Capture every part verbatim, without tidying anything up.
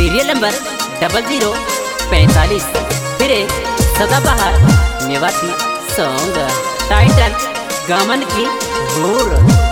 Serial number double zero पैंतालीस फिर सदाबहार मेवाती सॉन्ग टाइटल गमन की भूर।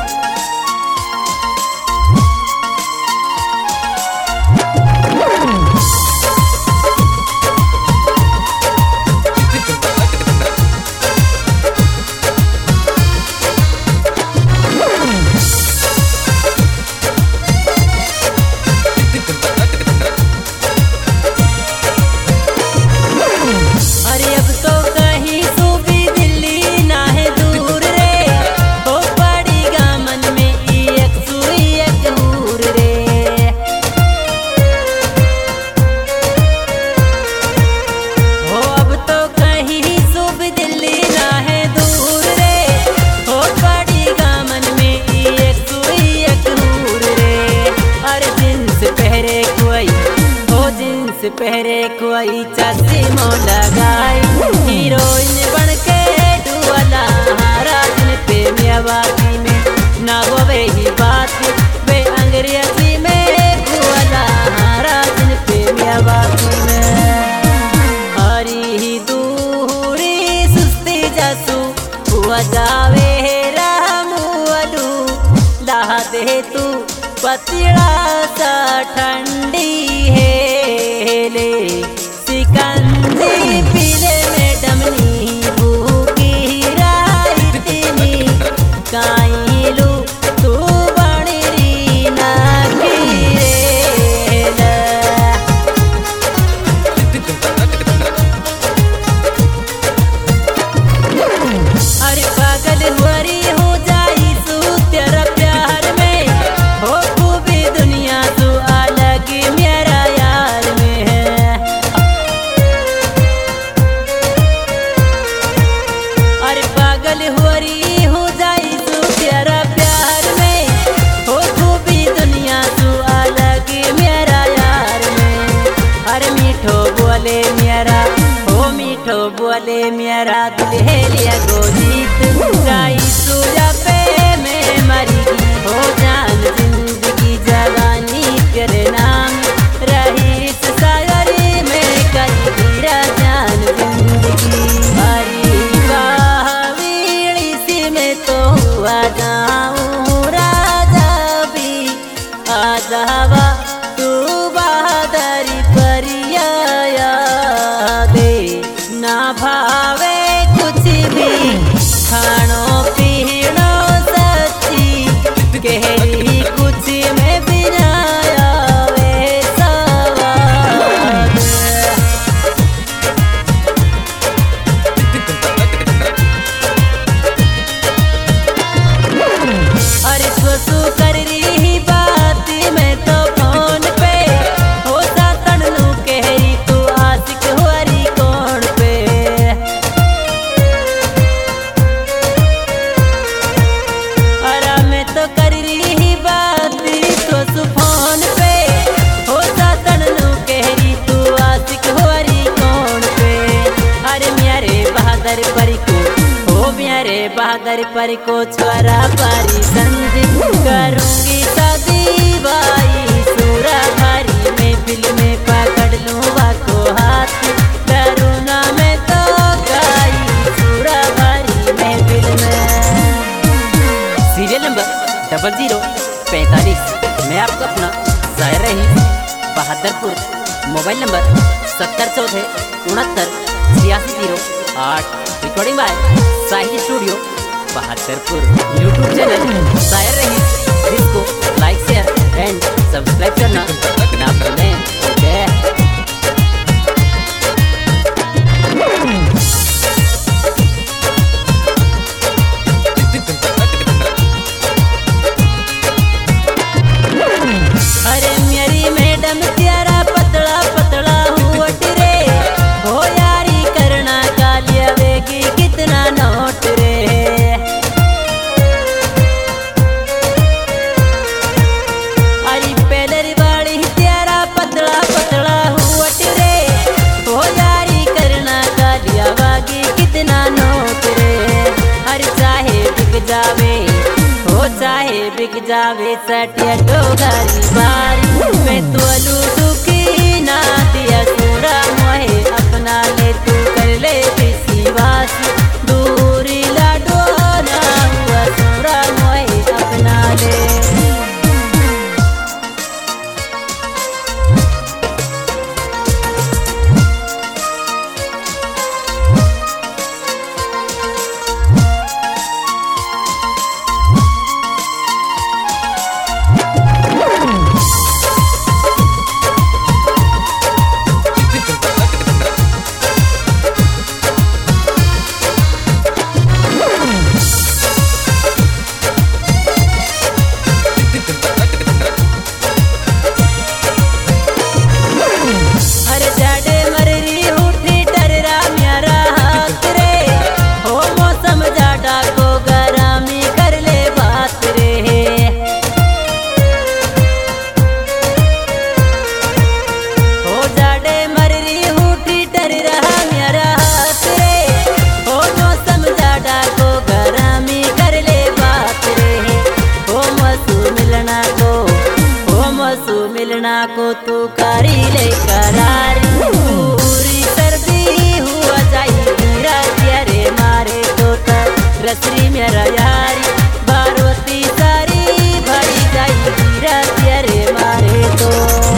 पहरे कोई चश्मो लगाई हीरोइन बन के डुअला राजन पे मेवाती में ना होवे ही बात वे अंग्रेजी में डुअला राजन पे मेवाती में हरी ही दूरी सुस्ती जसू हुआ जावे रामुअलू ला दे तू पतिड़ा सा ठंडी है ले सिकंदी पीले में डमनी भूखी राइतनी काइलू तू बड़ी रीना की रे अरे पागल हुरी हो जाई सू तेरा प्यार में हो खूबी दुनिया तू अलग मेरा यार में है। अरे पागल हुरी हो जाई तू तेरा प्यार में हो खूबी दुनिया तू अलग मेरा यार में। अरे मीठो बोले मेरा हो मीठो बोले मेरा दुल्हेलिया गोजीत जाई सूजा पे मैं मरी हो जान जिंदगी जवानी तेरे नाम रही सागरी में करी गिरा जान जिंदगी हरी बावीड़ी सी में तो हुआ जाऊं राजा भी आजावा तू बहादरी परिया दे ना भावे कुछ भी खानो पीनो सच्ची गहरी कुछ में बिना आवे सवाद। अरे सोसू कर रही बात मैं तो फोन पे होता तड़नू कहरी तू आशिक हुरी कौन पे। अरे मैं तो कर रही बात सोसू फोन पे होता तड़नू कहरी तू आशिक हुरी कौन पे। अरे मेरे बहादुर परी को ओ मेरे बहादुर पर को छोरा पारी संधि करूंगी शादी बाई सूरा भारी में दिल में पकड़ लूँगा को हाथ करूँगा मैं तो गाई सूरा भारी में दिल में। सीरियल नंबर डबल जीरो पैंतालीस मैं आपका अपना शायर रही बहादुरपुर। मोबाइल नंबर सत्तर चौदह उनहत्तर छियासी जीरो आठ। Recording by Sahil studio Bahadurpur. YouTube channel शायर रही जिसको लाइक शेयर एंड सब्सक्राइब करना ना भूलें। ओके अरे मेरी मैडम तेरा पतला पतला हुट रे हो यारी करना कालिया वेगी कितना नोट रे। अरे पेलर वाली तेरा पतला पतला हुट रे हो यारी करना कालिया वागी कितना नोट रे। अरे चाहे बिक जावे हो चाहे बिक जावे सटिया डोगारी बारी मैं तो लूटू की मिलना को तू करी ले करार पूरी सर्दी हुआ जाई गिरा तेरे मारे तो रसरी मेरा यारी बारवती सारी भरी जाई गिरा तेरे मारे तो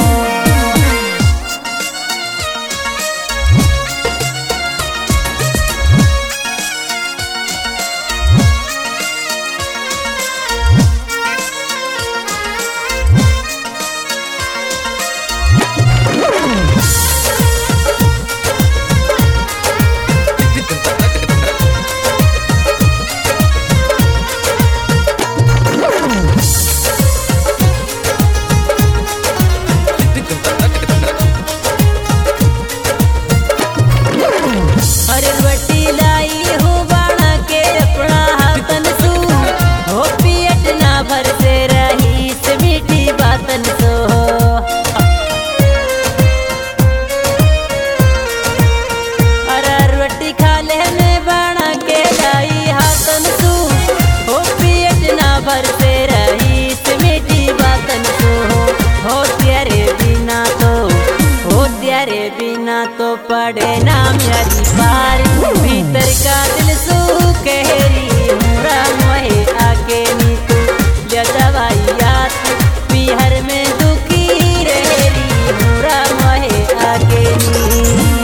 बिना तो पड़े ना मेरी पार भीतर का दिल सुखेरी मुरा मोहे आके नी तू ले दवाई याद बिहार में दुखी रेरी मुरा मोहे आके नी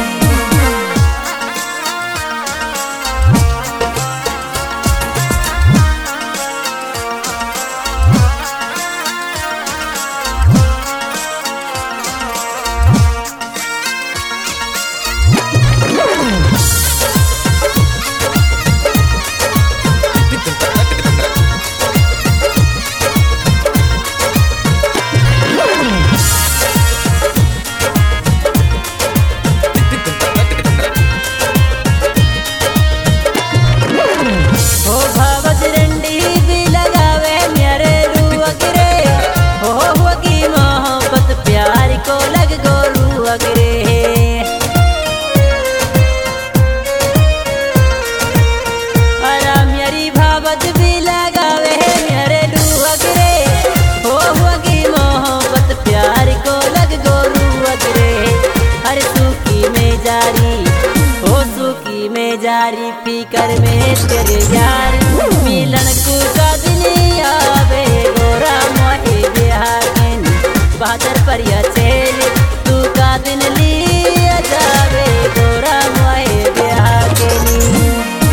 जारी फिकर में तेरे यार मिलन को का दिन आवे गोरा मोहे बिहार बहादुर परिया चेल तू का दिन लिया जावे गोरा मोहे बिहार के नी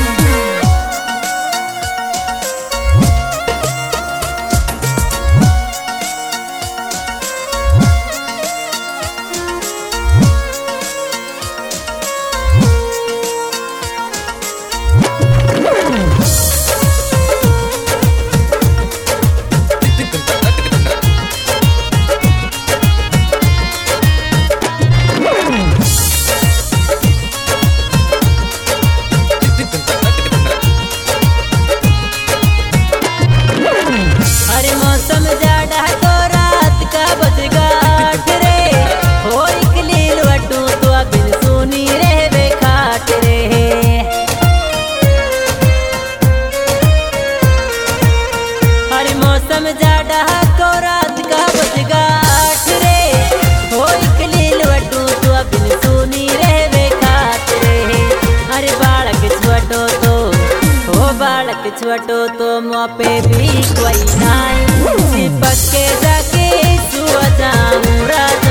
छोटो तो मुँह पे भी कोई नाई चिपक के जाके सुआ जाऊं रात